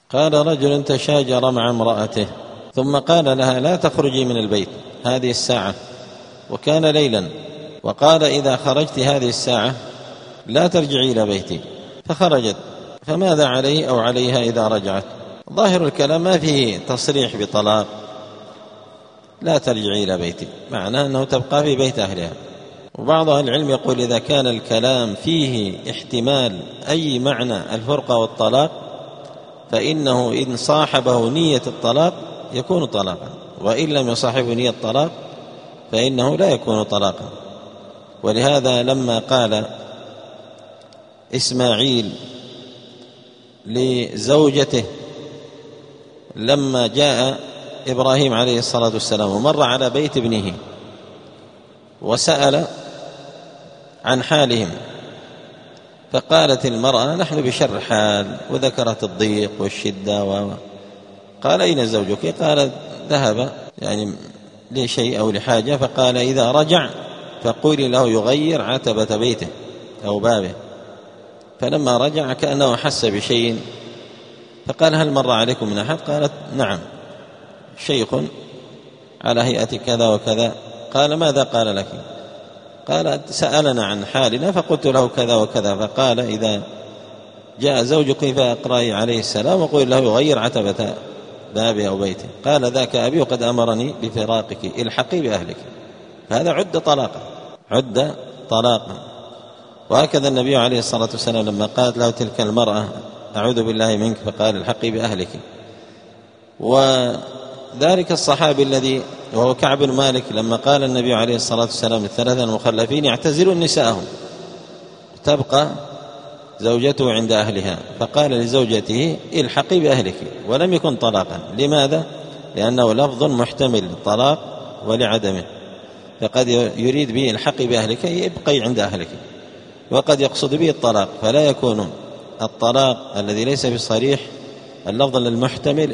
قال رجل تشاجر مع امرأته ثم قال لها لا تخرجي من البيت هذه الساعة، وكان ليلا، وقال إذا خرجت هذه الساعة لا ترجعي إلى بيتي، فخرجت، فماذا عليه أو عليها إذا رجعت؟ ظاهر الكلام ما فيه تصريح بطلاق، لا ترجعي إلى بيتي معناه أنه تبقى في بيت أهلها. وبعض أهل العلم يقول إذا كان الكلام فيه احتمال أي معنى الفرقة والطلاق فإنه إن صاحبه نية الطلاق يكون طلاقا، وإن لم يصاحبه نية الطلاق فإنه لا يكون طلاقا. ولهذا لما قال إسماعيل لزوجته لما جاء إبراهيم عليه الصلاة والسلام ومر على بيت ابنه وسأل عن حالهم، فقالت المرأة نحن بشر حال، وذكرت الضيق والشدة قال أين زوجك؟ قال ذهب يعني لشيء أو لحاجة، فقال إذا رجع فقولي له يغير عتبة بيته أو بابه. فلما رجع كأنه حس بشيء فقال هل مر عليكم من أحد؟ قالت نعم شيخ على هيئة كذا وكذا. قال ماذا قال لك؟ قالت سألنا عن حالنا فقلت له كذا وكذا، فقال إذا جاء زوجك فأقرأي عليه السلام وقل له يغير عتبة بابه أو بيته. قال ذاك أبي وقد أمرني بفراقك الحقي بأهلك. فهذا عد طلاقا. وهكذا النبي عليه الصلاة والسلام لما قالت له تلك المرأة أعوذ بالله منك فقال الحقي بأهلك. وذلك الصحابي الذي وهو كعب بن مالك لما قال النبي عليه الصلاة والسلام للثلاثة المخلفين يعتزلوا نساءهم تبقى زوجته عند أهلها، فقال لزوجته الحقي بأهلك، ولم يكن طلاقا. لماذا؟ لأنه لفظ محتمل للطلاق ولعدمه، فقد يريد به الحقي بأهلك ابقي عند أهلك، وقد يقصد به الطلاق، فلا يكون الطلاق الذي ليس بصريح اللفظ المحتمل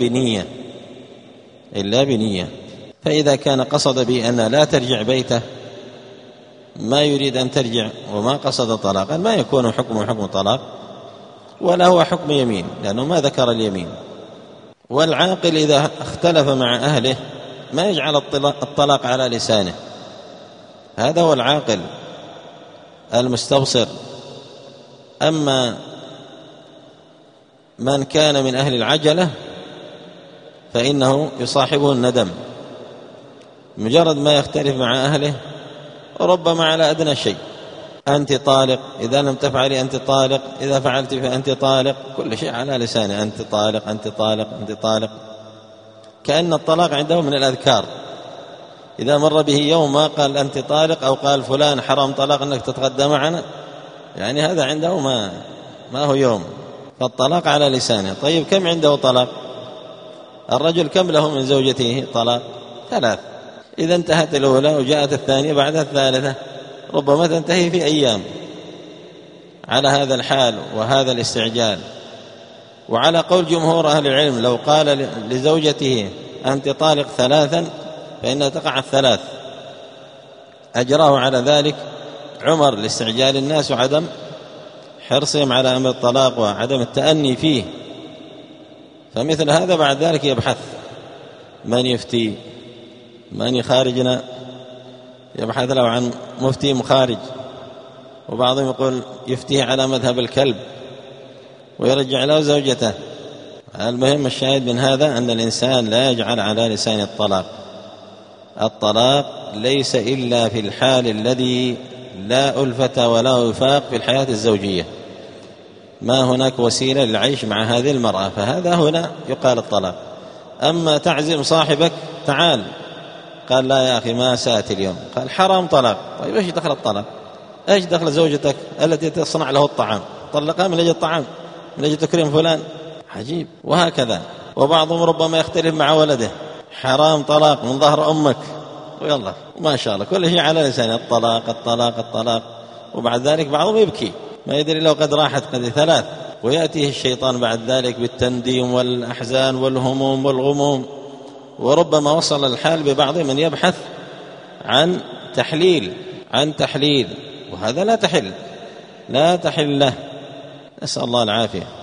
إلا بنية. فإذا كان قصد به أن لا ترجع بيته ما يريد أن ترجع وما قصد طلاقا ما يكون حكم طلاق ولا هو حكم يمين، لأنه ما ذكر اليمين. والعاقل إذا اختلف مع أهله ما يجعل الطلاق على لسانه، هذا هو العاقل المستبصر. أما من كان من أهل العجلة فإنه يصاحبه الندم، مجرد ما يختلف مع أهله ربما على أدنى شيء أنت طالق، إذا لم تفعلي أنت طالق، إذا فعلت فأنت طالق، كل شيء على لسانه أنت طالق أنت طالق أنت طالق، كأن الطلاق عنده من الأذكار. إذا مر به يوم ما قال أنت طالق أو قال فلان حرام طلاق أنك تتغدى معنا، يعني هذا عنده ما هو يوم، فالطلاق على لسانه. طيب كم عنده طلاق؟ الرجل كم له من زوجته طلاق؟ 3. إذا انتهت الأولى وجاءت الثانية بعد الثالثة ربما تنتهي في أيام. على هذا الحال وهذا الاستعجال، وعلى قول جمهور أهل العلم لو قال لزوجته أنت طالق 3 فإنها تقع 3، أجراه على ذلك عمر لاستعجال الناس وعدم حرصهم على أمر الطلاق وعدم التأني فيه. فمثل هذا بعد ذلك يبحث من يفتي من يخارجنا، يبحث له عن مفتي مخارج، وبعضهم يقول يفتيه على مذهب الكلب ويرجع له زوجته. المهم الشاهد من هذا أن الإنسان لا يجعل على لسان الطلاق ليس إلا في الحال الذي لا ألفة ولا وفاق في الحياة الزوجية، ما هناك وسيلة للعيش مع هذه المرأة، فهذا هنا يقال الطلاق. أما تعزم صاحبك تعال، قال لا يا أخي ما سأتي اليوم، قال حرام طلاق. طيب إيش دخل الطلاق؟ إيش دخل زوجتك التي تصنع له الطعام؟ طلقها من أجل الطعام، من أجل تكريم فلان؟ عجيب. وهكذا. وبعضهم ربما يختلف مع ولده، حرام طلاق من ظهر أمك، ويلا ما شاء الله كل شيء على لسانه الطلاق الطلاق الطلاق. وبعد ذلك بعضهم يبكي ما يدري لو قد راحت قد 3، ويأتيه الشيطان بعد ذلك بالتنديم والأحزان والهموم والغموم. وربما وصل الحال ببعض من يبحث عن تحليل، وهذا لا تحل له، نسأل الله العافية.